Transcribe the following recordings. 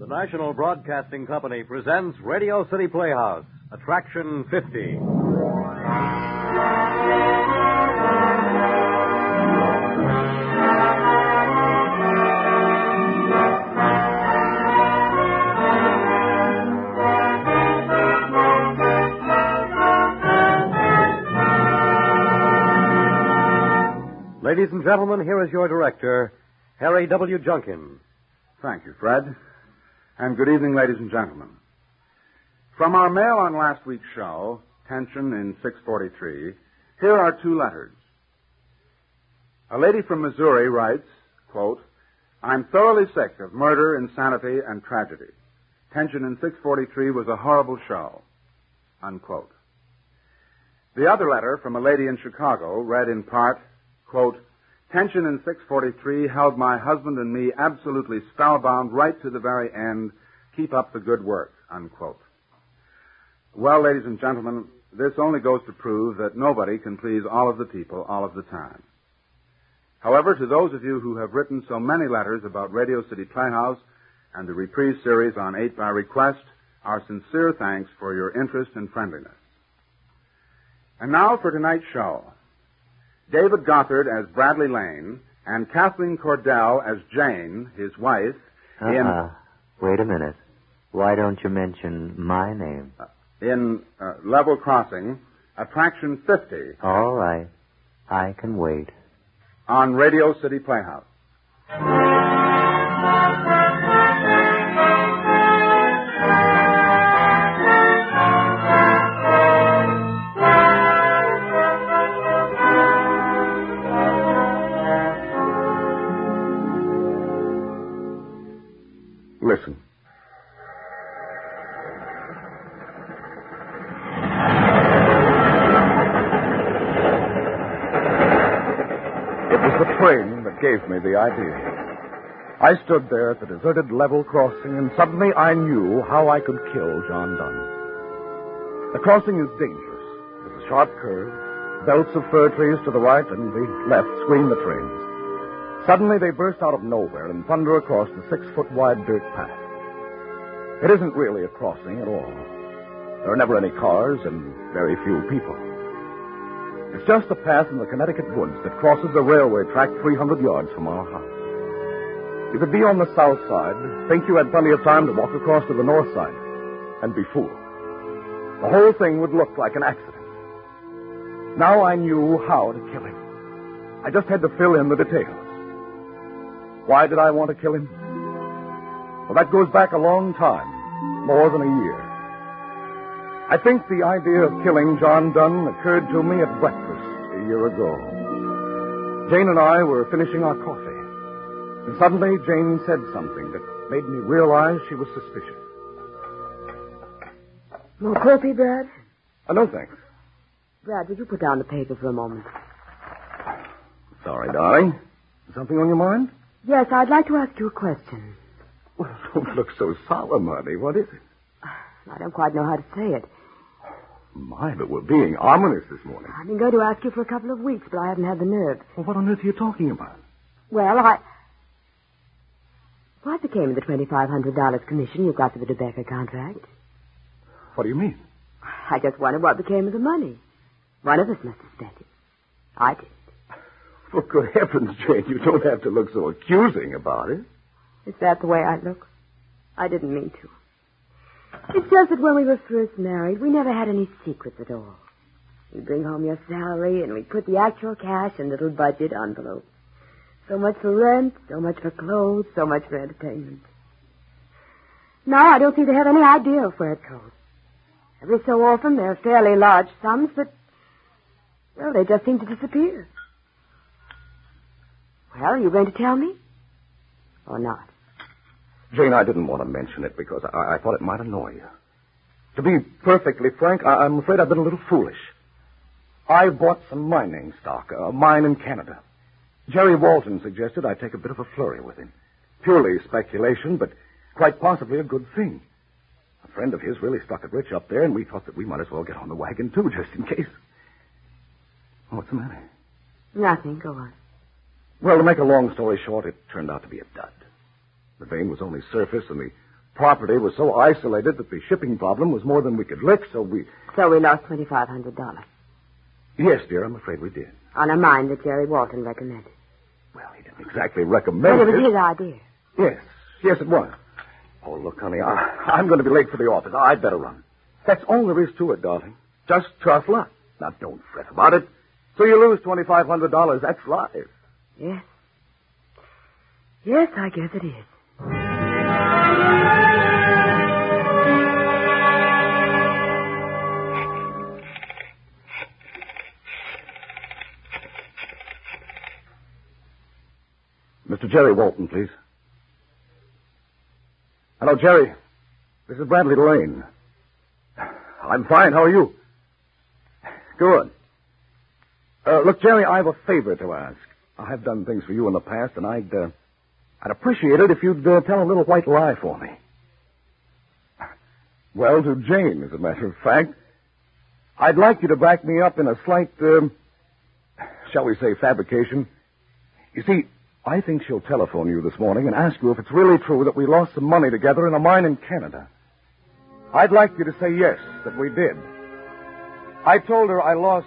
National Broadcasting Company presents Radio City Playhouse, Attraction 50. Ladies and gentlemen, here is your director, Harry W. Junkin. Thank you, Fred. And good evening, ladies and gentlemen. From our mail on last week's show, Tension in 643, here are two letters. A lady from Missouri writes, quote, I'm thoroughly sick of murder, insanity, and tragedy. Tension in 643 was a horrible show, unquote. The other letter from a lady in Chicago read in part, quote, Tension in 643 held my husband and me absolutely spellbound right to the very end. Keep up the good work, unquote. Well, ladies and gentlemen, this only goes to prove that nobody can please all of the people all of the time. However, to those of you who have written so many letters about Radio City Playhouse and the reprise series on 8 by Request, our sincere thanks for your interest and friendliness. And now for tonight's show. David Gothard as Bradley Lane, and Kathleen Cordell as Jane, his wife, in... Wait a minute. Why don't you mention my name? In Level Crossing, Attraction 50. All right. I can wait. On Radio City Playhouse. Listen. It was the train that gave me the idea. I stood there at the deserted level crossing, and suddenly I knew how I could kill John Dunn. The crossing is dangerous. There's a sharp curve, belts of fir trees to the right and the left screen the trains. Suddenly, they burst out of nowhere and thunder across the 6-foot-wide dirt path. It isn't really a crossing at all. There are never any cars and very few people. It's just a path in the Connecticut woods that crosses a railway track 300 yards from our house. You could be on the south side, think you had plenty of time to walk across to the north side, and be fooled. The whole thing would look like an accident. Now I knew how to kill him. I just had to fill in the details. Why did I want to kill him? Well, that goes back a long time, more than a year. I think the idea of killing John Dunn occurred to me at breakfast a year ago. Jane and I were finishing our coffee, and suddenly Jane said something that made me realize she was suspicious. More coffee, Brad? No, thanks. Brad, would you put down the paper for a moment? Sorry, darling. Something on your mind? Yes, I'd like to ask you a question. Well, don't look so solemn, honey. What is it? I don't quite know how to say it. My, but we're being ominous this morning. I've been going to ask you for a couple of weeks, but I haven't had the nerve. Well, what on earth are you talking about? Well, What became of the $2,500 commission you got for the DeBecker contract? What do you mean? I just wondered what became of the money. One of us must have spent it. I did. For good heavens, Jane, you don't have to look so accusing about it. Is that the way I look? I didn't mean to. It's just that when we were first married, we never had any secrets at all. You'd bring home your salary, and we'd put the actual cash in little budget envelopes. So much for rent, so much for clothes, so much for entertainment. Now I don't seem to have any idea of where it goes. Every so often, there are fairly large sums, but, well, they just seem to disappear. Well, are you going to tell me? Or not? Jane, I didn't want to mention it because I thought it might annoy you. To be perfectly frank, I'm afraid I've been a little foolish. I bought some mining stock, a mine in Canada. Jerry Walton suggested I take a bit of a flurry with him. Purely speculation, but quite possibly a good thing. A friend of his really struck it rich up there, and we thought that we might as well get on the wagon, too, just in case. What's the matter? Nothing. Go on. Well, to make a long story short, it turned out to be a dud. The vein was only surface, and the property was so isolated that the shipping problem was more than we could lick, so we... So we lost $2,500. Yes, dear, I'm afraid we did. On a mine that Jerry Walton recommended. Well, he didn't exactly recommend But it was his idea. Yes, it was. Oh, look, honey, I'm going to be late for the office. I'd better run. That's all there is to it, darling. Just tough luck. Now, don't fret about it. So you lose $2,500. That's life. Yes. Yes, I guess it is. Mr. Jerry Walton, please. Hello, Jerry. This is Bradley Lane. I'm fine. How are you? Good. Look, Jerry, I have a favor to ask. I have done things for you in the past, and I'd appreciate it if you'd tell a little white lie for me. Well, to Jane, as a matter of fact. I'd like you to back me up in a slight, shall we say, fabrication. You see, I think she'll telephone you this morning and ask you if it's really true that we lost some money together in a mine in Canada. I'd like you to say yes, that we did. I told her I lost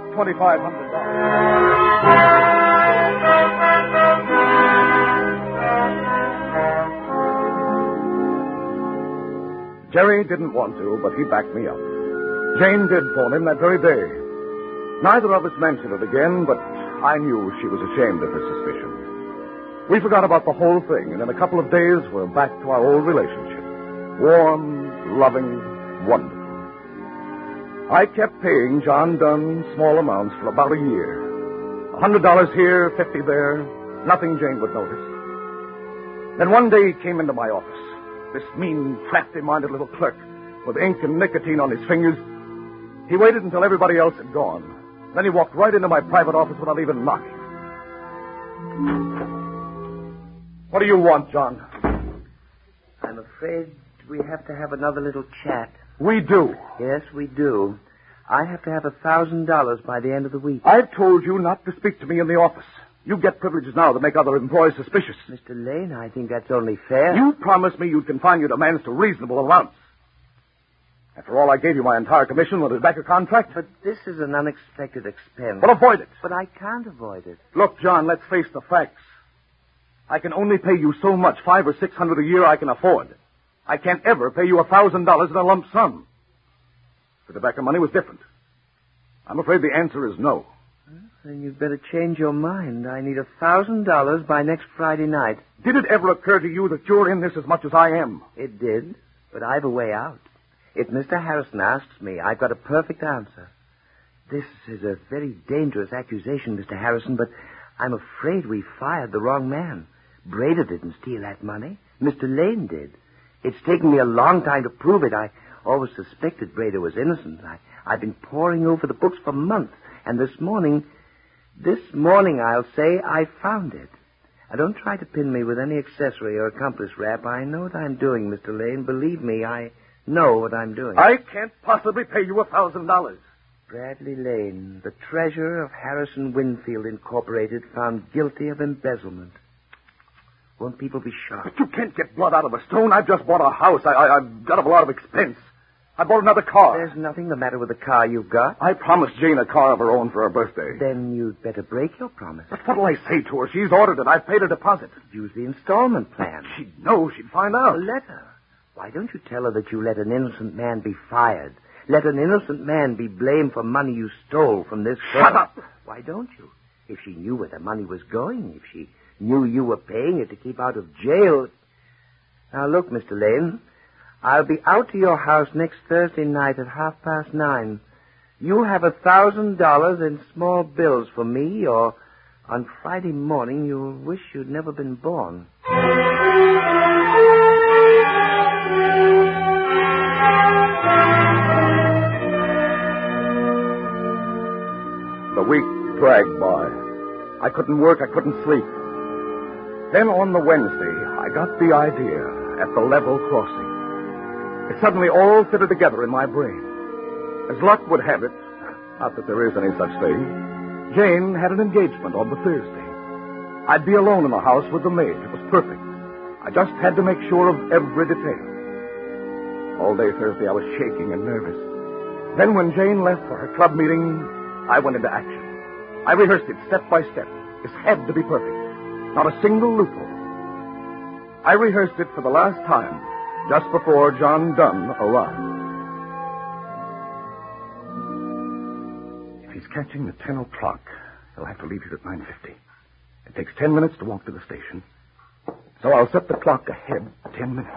$2,500. Jerry didn't want to, but he backed me up. Jane did phone him that very day. Neither of us mentioned it again, but I knew she was ashamed of her suspicion. We forgot about the whole thing, and in a couple of days, we're back to our old relationship. Warm, loving, wonderful. I kept paying John Dunn small amounts for about a year. $100 here, $50 there. Nothing Jane would notice. Then one day he came into my office. This mean, crafty-minded little clerk with ink and nicotine on his fingers. He waited until everybody else had gone. Then he walked right into my private office without even knocking. What do you want, John? I'm afraid we have to have another little chat. We do. Yes, we do. I have to have $1,000 by the end of the week. I've told you not to speak to me in the office. You get privileges now that make other employees suspicious. Mr. Lane, I think that's only fair. You promised me you'd confine your demands to reasonable amounts. After all, I gave you my entire commission with the Rebecca contract. But this is an unexpected expense. Well, avoid it. But I can't avoid it. Look, John, let's face the facts. I can only pay you so much, $500 or $600 a year I can afford. I can't ever pay you $1,000 in a lump sum. The tobacco money was different. I'm afraid the answer is no. Then you'd better change your mind. I need $1,000 by next Friday night. Did it ever occur to you that you're in this as much as I am? It did, but I've a way out. If Mr. Harrison asks me, I've got a perfect answer. This is a very dangerous accusation, Mr. Harrison, but I'm afraid we fired the wrong man. Brader didn't steal that money. Mr. Lane did. It's taken me a long time to prove it. I always suspected Brader was innocent. I've been poring over the books for months, and this morning I'll say I found it. Now, don't try to pin me with any accessory or accomplice rap. I know what I'm doing, Mr. Lane. Believe me, I know what I'm doing. I can't possibly pay you $1,000. Bradley Lane, the treasurer of Harrison Winfield Incorporated, found guilty of embezzlement. Won't people be shocked? But you can't get blood out of a stone. I've just bought a house. I've got a lot of expense. I bought another car. There's nothing the matter with the car you've got. I promised Jane a car of her own for her birthday. Then you'd better break your promise. But what'll I say to her? She's ordered it. I've paid a deposit. Use the installment plan. She'd know. She'd find out. A letter. Why don't you tell her that you let an innocent man be fired? Let an innocent man be blamed for money you stole from this girl. Shut up! Why don't you? If she knew where the money was going, if she knew you were paying it to keep out of jail. Now, look, Mr. Lane, I'll be out to your house next Thursday night at 9:30. You have $1,000 in small bills for me, or on Friday morning you'll wish you'd never been born. The week dragged by. I couldn't work, I couldn't sleep. Then on the Wednesday, I got the idea at the level crossing. It suddenly all fitted together in my brain. As luck would have it, not that there is any such thing, Jane had an engagement on the Thursday. I'd be alone in the house with the maid. It was perfect. I just had to make sure of every detail. All day Thursday, I was shaking and nervous. Then when Jane left for her club meeting, I went into action. I rehearsed it step by step. This had to be perfect. Not a single loophole. I rehearsed it for the last time, just before John Dunn arrived. If he's catching the 10 o'clock, he'll have to leave here at 9:50. It takes 10 minutes to walk to the station. So I'll set the clock ahead 10 minutes.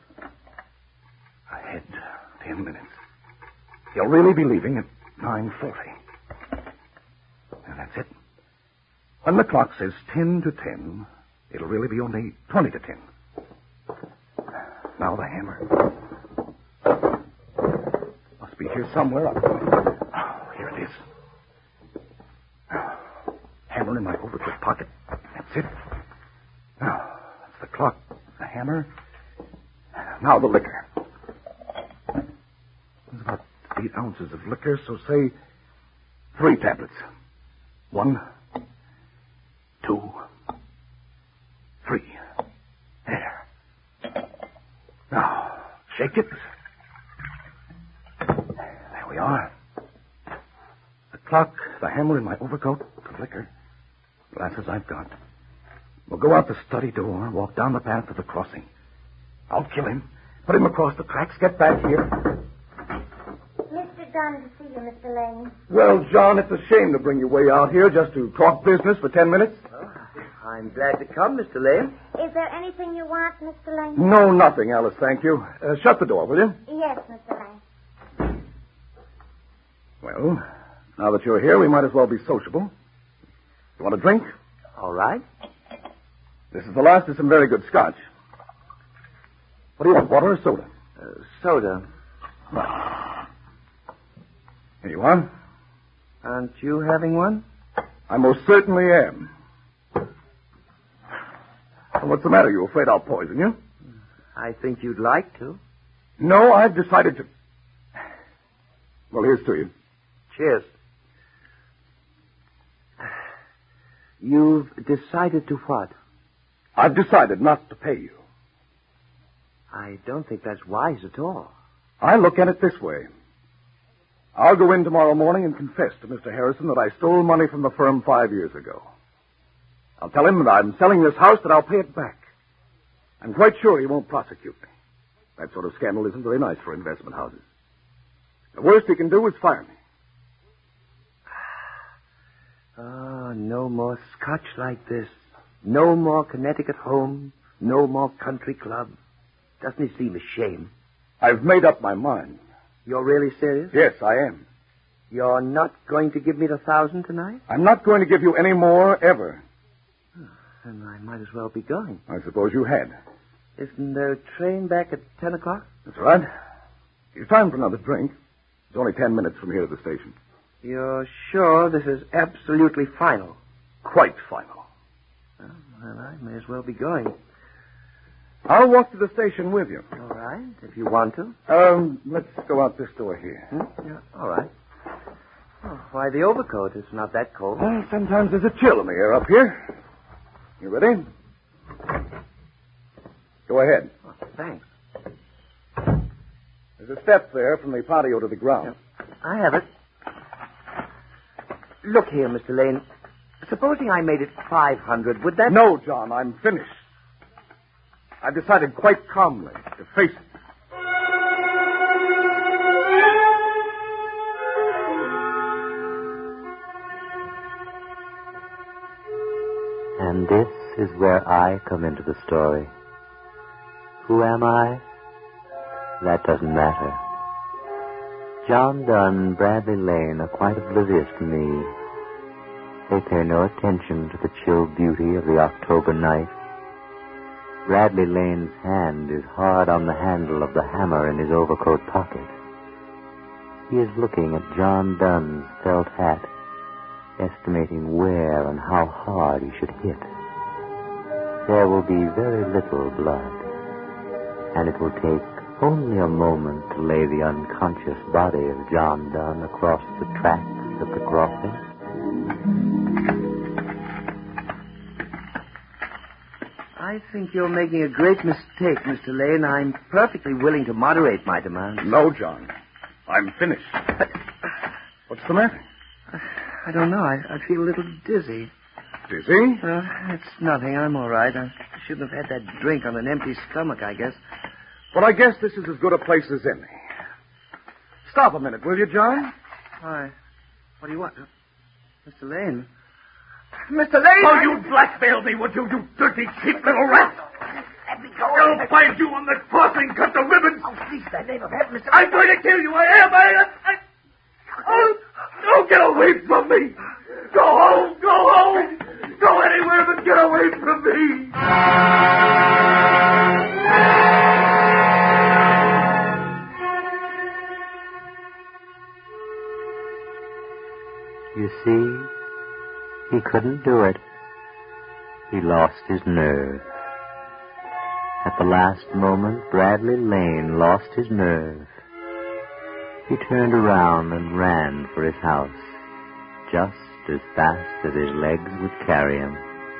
Ahead 10 minutes. He'll really be leaving at 9:40. And that's it. When the clock says 10 to 10, it'll really be only 20 to 10. Now the hammer. Must be here somewhere. Oh, here it is. Hammer in my overcoat pocket. That's it. Now, that's the clock, the hammer. Now the liquor. There's about 8 ounces of liquor, so say 3 tablets. 1, 2, 3. There. Now, shake it. There we are. The clock, the hammer in my overcoat, the liquor, glasses I've got. We'll go out the study door, walk down the path to the crossing. I'll kill him, put him across the tracks, get back here. Mr. Dunn to see you, Mr. Lane. Well, John, it's a shame to bring you way out here just to talk business for 10 minutes. I'm glad to come, Mr. Lane. Is there anything you want, Mr. Lane? No, nothing, Alice, thank you. Shut the door, will you? Yes, Mr. Lane. Well, now that you're here, we might as well be sociable. You want a drink? All right. This is the last of some very good scotch. What do you want, water or soda? Soda. Right. Here you are. Aren't you having one? I most certainly am. Well, what's the matter? You afraid I'll poison you? I think you'd like to. No, I've decided to... Well, here's to you. Cheers. You've decided to what? I've decided not to pay you. I don't think that's wise at all. I look at it this way. I'll go in tomorrow morning and confess to Mr. Harrison that I stole money from the firm 5 years ago. I'll tell him that I'm selling this house, that I'll pay it back. I'm quite sure he won't prosecute me. That sort of scandal isn't very nice for investment houses. The worst he can do is fire me. Ah, no more scotch like this. No more Connecticut home. No more country club. Doesn't it seem a shame? I've made up my mind. You're really serious? Yes, I am. You're not going to give me the 1,000 tonight? I'm not going to give you any more ever. Then I might as well be going. I suppose you had. Isn't there a train back at 10 o'clock? That's right. It's time for another drink. It's only 10 minutes from here to the station. You're sure this is absolutely final? Quite final. Well, I may as well be going. I'll walk to the station with you. All right, if you want to. Let's go out this door here. Yeah, all right. Oh, why, the overcoat is not that cold. Well, sometimes there's a chill in the air up here. You ready? Go ahead. Oh, thanks. There's a step there from the patio to the ground. Yeah, I have it. Look here, Mr. Lane. Supposing I made it 500, would that... No, John, I'm finished. I've decided quite calmly to face it. And this is where I come into the story. Who am I? That doesn't matter. John Dunn and Bradley Lane are quite oblivious to me. They pay no attention to the chill beauty of the October night. Bradley Lane's hand is hard on the handle of the hammer in his overcoat pocket. He is looking at John Dunn's felt hat, estimating where and how hard he should hit. There will be very little blood, and it will take only a moment to lay the unconscious body of John Dunn across the tracks of the crossing. I I think you're making a great mistake, Mr. Lane. I'm perfectly willing to moderate my demands. No, John. I'm finished. What's the matter? I don't know. I feel a little dizzy. Dizzy? It's nothing. I'm all right. I shouldn't have had that drink on an empty stomach, I guess. But I guess this is as good a place as any. Stop a minute, will you, John? Why? What do you want? Mr. Lane? Mr. Lane! Oh, you blackmailed me, would you, you dirty, cheap little rat? Let me go. I'll find you on the crossing, cut the ribbons. Oh, please, in the name of heaven, Mr. I'm going to kill you. I am. Oh, get away from me. Go home. Go home. Go anywhere but get away from me. You see, he couldn't do it. He lost his nerve. At the last moment, Bradley Lane lost his nerve. He turned around and ran for his house, just as fast as his legs would carry him.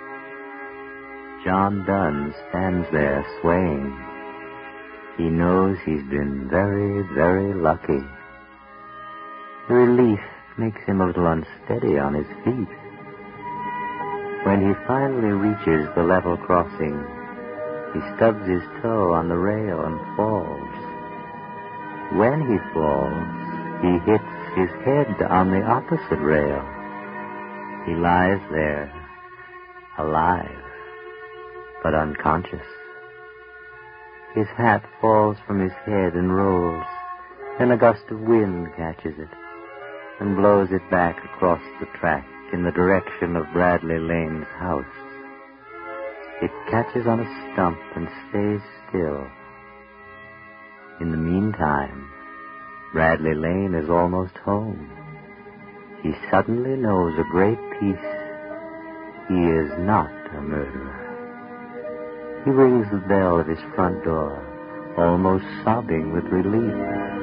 John Dunn stands there swaying. He knows he's been very, very lucky. The relief makes him a little unsteady on his feet. When he finally reaches the level crossing, he stubs his toe on the rail and falls. When he falls, he hits his head on the opposite rail. He lies there, alive, but unconscious. His hat falls from his head and rolls. Then a gust of wind catches it and blows it back across the track in the direction of Bradley Lane's house. It catches on a stump and stays still. In the meantime, Bradley Lane is almost home. He suddenly knows a great peace. He is not a murderer. He rings the bell at his front door, almost sobbing with relief.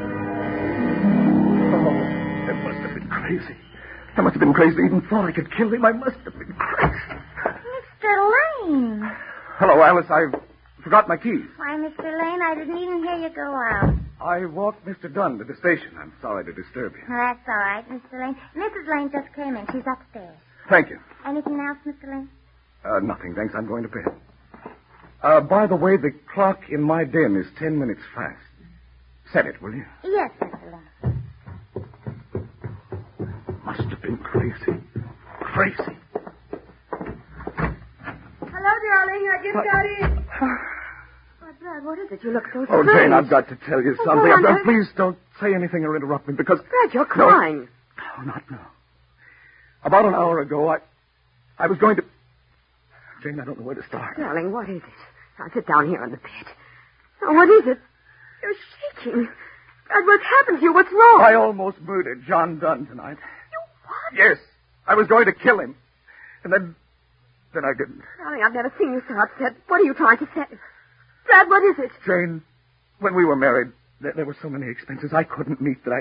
Oh, it must have been crazy. I must have been crazy to even thought I could kill him. I must have been crazy. Mr. Lane. Hello, Alice. I forgot my keys. Why, Mr. Lane, I didn't even hear you go out. I walked Mr. Dunn to the station. I'm sorry to disturb you. Well, that's all right, Mr. Lane. Mrs. Lane just came in. She's upstairs. Thank you. Anything else, Mr. Lane? Nothing, thanks. I'm going to bed. By the way, the clock in my den is 10 minutes fast. Set it, will you? Yes, Mr. Lane. Must have been crazy. Crazy. Hello, darling. I just got in. Brad, what is it? You look so Oh, strange. Jane, I've got to tell you something. go on, Please don't say anything or interrupt me, because... Brad, you're crying. No, not now. About an hour ago, I was going to... Jane, I don't know where to start. Darling, what is it? Now, sit down here on the bed. Now, what is it? You're shaking. Brad, what's happened to you? What's wrong? I almost murdered John Dunn tonight. You what? Yes. I was going to kill him. And then I didn't. Darling, I've never seen you so upset. What are you trying to say? Brad, what is it? Jane, when we were married, there were so many expenses I couldn't meet that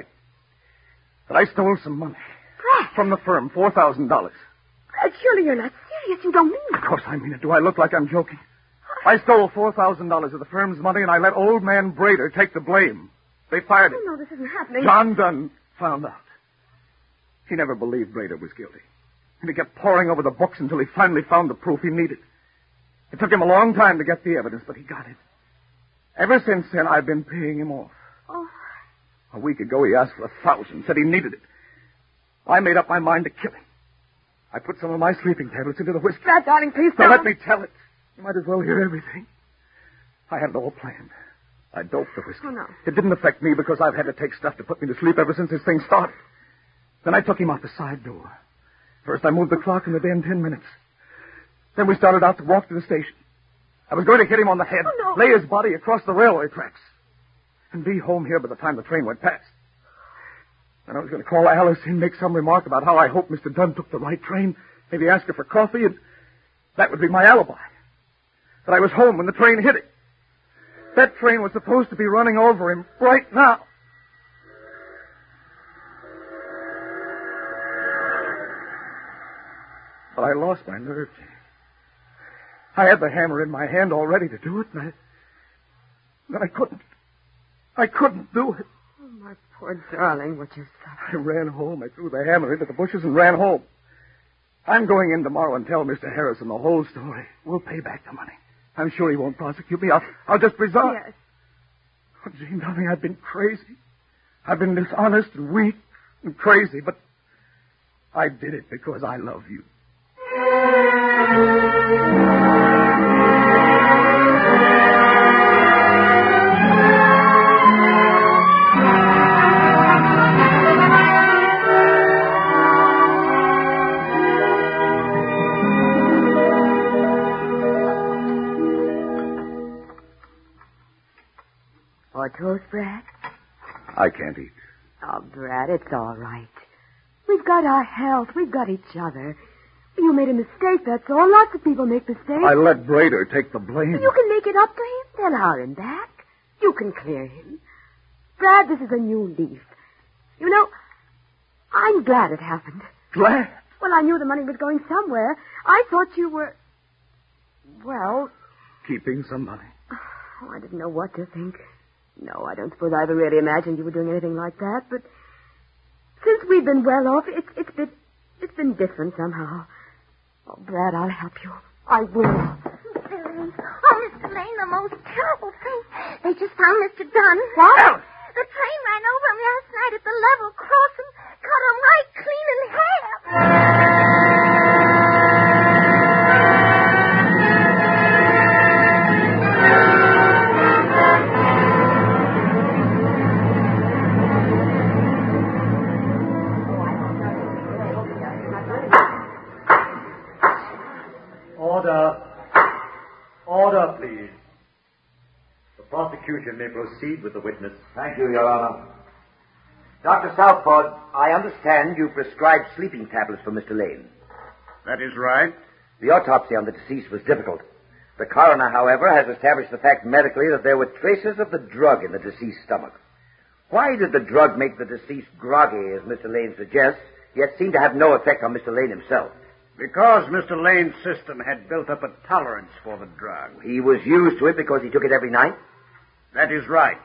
I stole some money. Brad. From the firm, $4,000. Brad, surely you're not serious. You don't mean it. Of course I mean it. Do I look like I'm joking? I stole $4,000 of the firm's money, and I let old man Brader take the blame. They fired him. Oh, no, this isn't happening. John Dunn found out. He never believed Brader was guilty. And he kept poring over the books until he finally found the proof he needed. It took him a long time to get the evidence, but he got it. Ever since then, I've been paying him off. Oh. A week ago, he asked for $1,000, said he needed it. I made up my mind to kill him. I put some of my sleeping tablets into the whiskey. Brad, darling, please Now, don't. let me tell it. You might as well hear everything. I had it all planned. I doped the whiskey. Oh, no. It didn't affect me because I've had to take stuff to put me to sleep ever since this thing started. Then I took him out the side door. First, I moved the clock in the den 10 minutes. Then we started out to walk to the station. I was going to hit him on the head, Oh, no. lay his body across the railway tracks, and be home here by the time the train went past. Then I was going to call Alice and make some remark about how I hoped Mr. Dunn took the right train, maybe ask her for coffee, and that would be my alibi. That I was home when the train hit him. That train was supposed to be running over him right now. But I lost my nerve, Jane. I had the hammer in my hand all ready to do it, and I couldn't. I couldn't do it. Oh, my poor darling, what you suffered. I ran home. I threw the hammer into the bushes and ran home. I'm going in tomorrow and tell Mr. Harrison the whole story. We'll pay back the money. I'm sure he won't prosecute me. I'll just resign. Yes. Oh, Jane, darling, I've been crazy. I've been dishonest and weak and crazy, but I did it because I love you. Or toast, Brad? I can't eat. Oh, Brad, it's all right. We've got our health. We've got each other. You made a mistake, that's all. Lots of people make mistakes. I let Brader take the blame. You can make it up to him. They'll hire him back. You can clear him. Brad, this is a new leaf. You know, I'm glad it happened. Glad? Well, I knew the money was going somewhere. I thought you were... Well... Keeping some money. Oh, I didn't know what to think. No, I don't suppose I ever really imagined you were doing anything like that, but since we've been well off, it's been different somehow. Oh, Brad, I'll help you. I will. Mr. Lane. Oh, Mr. Lane, the most terrible thing. They just found Mr. Dunn. What? Oh, the train ran over him last night at the level crossing, cut him right clean in half. Order, please. The prosecution may proceed with the witness. Thank you, Your Honor. Dr. Southford, I understand you prescribed sleeping tablets for Mr. Lane. That is right. The autopsy on the deceased was difficult. The coroner, however, has established the fact medically that there were traces of the drug in the deceased's stomach. Why did the drug make the deceased groggy, as Mr. Lane suggests, yet seem to have no effect on Mr. Lane himself? Because Mr. Lane's system had built up a tolerance for the drug. He was used to it because he took it every night? That is right.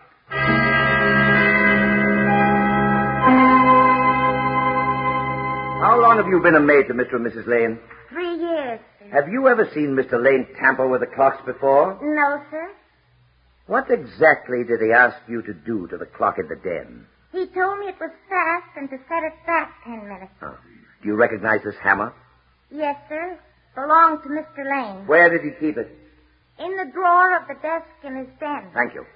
How long have you been a maid to Mr. and Mrs. Lane? 3 years, sir. Have you ever seen Mr. Lane tamper with the clocks before? No, sir. What exactly did he ask you to do to the clock in the den? He told me it was fast and to set it back 10 minutes. Oh. Do you recognize this hammer? Yes, sir. Belonged to Mr. Lane. Where did he keep it? In the drawer of the desk in his den. Thank you.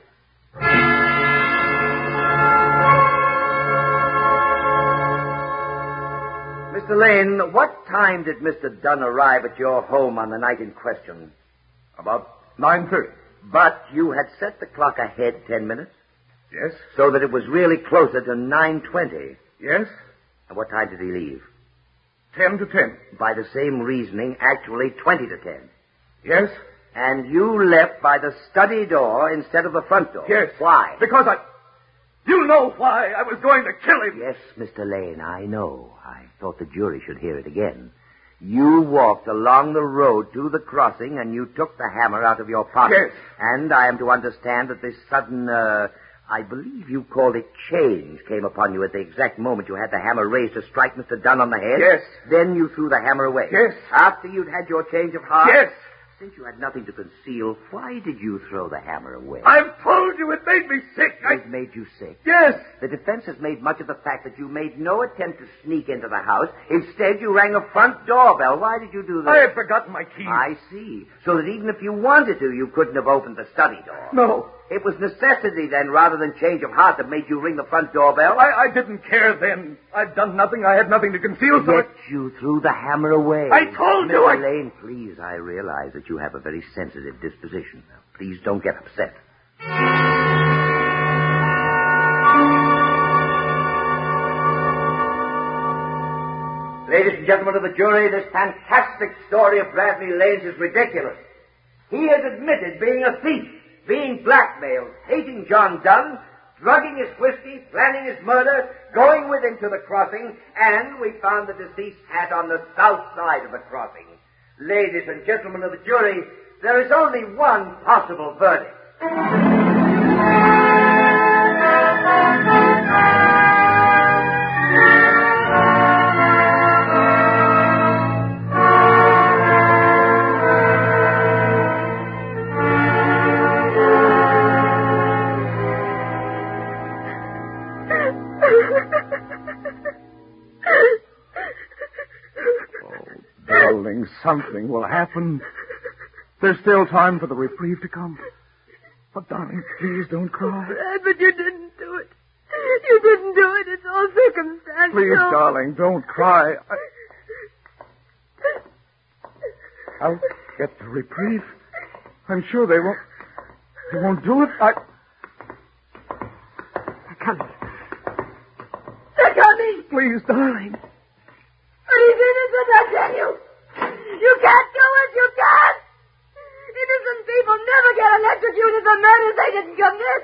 Mr. Lane, what time did Mr. Dunn arrive at your home on the night in question? About 9:30. But you had set the clock ahead 10 minutes? Yes? So that it was really closer to 9:20. Yes? And what time did he leave? 10 to 10. By the same reasoning, actually 20 to 10. Yes? And you left by the study door instead of the front door. Yes. Why? Because You know why I was going to kill him. Yes, Mr. Lane, I know. I thought the jury should hear it again. You walked along the road to the crossing and you took the hammer out of your pocket. Yes. And I am to understand that this sudden, I believe you called it change, came upon you at the exact moment you had the hammer raised to strike Mr. Dunn on the head. Yes. Then you threw the hammer away. Yes. After you'd had your change of heart. Yes. Since you had nothing to conceal, why did you throw the hammer away? I've told you it made me sick. It made you sick. Yes. The defense has made much of the fact that you made no attempt to sneak into the house. Instead, you rang a front doorbell. Why did you do that? I had forgotten my key. I see. So that even if you wanted to, you couldn't have opened the study door. No. It was necessity, then, rather than change of heart that made you ring the front doorbell? I didn't care then. I'd done nothing. I had nothing to conceal. So Yet you threw the hammer away. I told you Mr. Lane, please, I realize that you have a very sensitive disposition. Now, please don't get upset. Ladies and gentlemen of the jury, this fantastic story of Bradley Lane's is ridiculous. He has admitted being a thief, being blackmailed, hating John Dunn, drugging his whiskey, planning his murder, going with him to the crossing, and we found the deceased's hat on the south side of the crossing. Ladies and gentlemen of the jury, There is only one possible verdict. Darling, something will happen. There's still time for the reprieve to come. But, darling, please don't cry. Brad, but you didn't do it. You didn't do it. It's all circumstantial. Please, darling, don't cry. I'll get the reprieve. I'm sure they won't do it. They're coming. They're coming. Please, darling. But he's innocent, I tell you. You can't do it. You can't. Innocent people never get electrocuted for murders they didn't commit.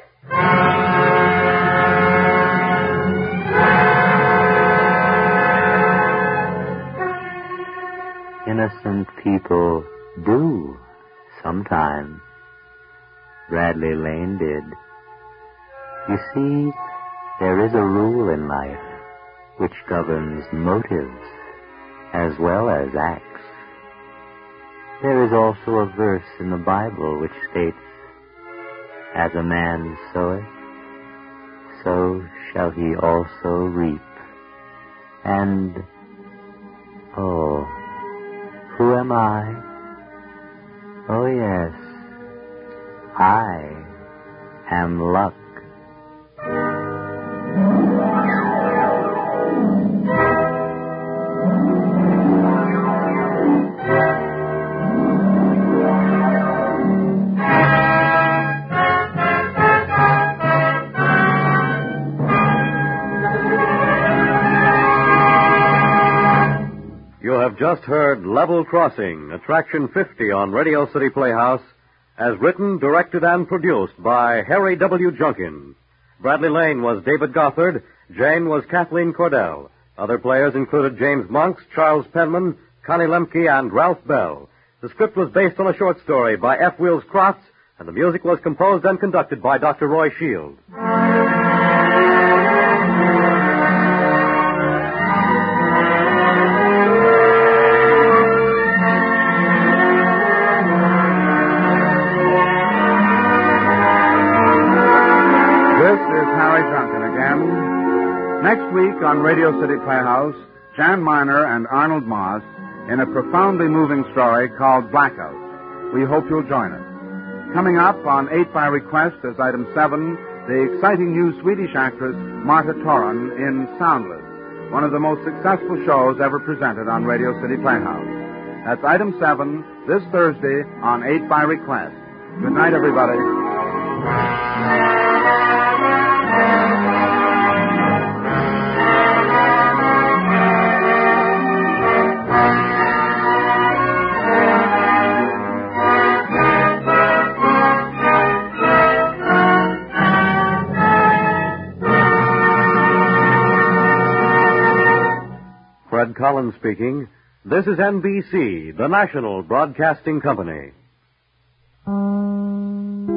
Innocent people do, sometimes. Bradley Lane did. You see, there is a rule in life which governs motives as well as acts. There is also a verse in the Bible which states, "As a man soweth, so shall he also reap." And, oh, who am I? Oh, yes, I am luck. You have just heard Level Crossing, Attraction 50 on Radio City Playhouse, as written, directed, and produced by Harry W. Junkin. Bradley Lane was David Gothard. Jane was Kathleen Cordell. Other players included James Monks, Charles Penman, Connie Lemke, and Ralph Bell. The script was based on a short story by F. Wills Crofts, and the music was composed and conducted by Dr. Roy Shield. Next week on Radio City Playhouse, Jan Miner and Arnold Moss in a profoundly moving story called Blackout. We hope you'll join us. Coming up on 8 by Request as item 7, the exciting new Swedish actress Marta Toran in Soundless, one of the most successful shows ever presented on Radio City Playhouse. That's item 7 this Thursday on 8 by Request. Good night, everybody. Fred Collins speaking. This is NBC, the national broadcasting company.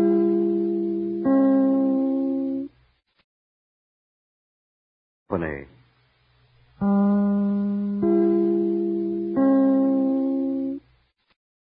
Company.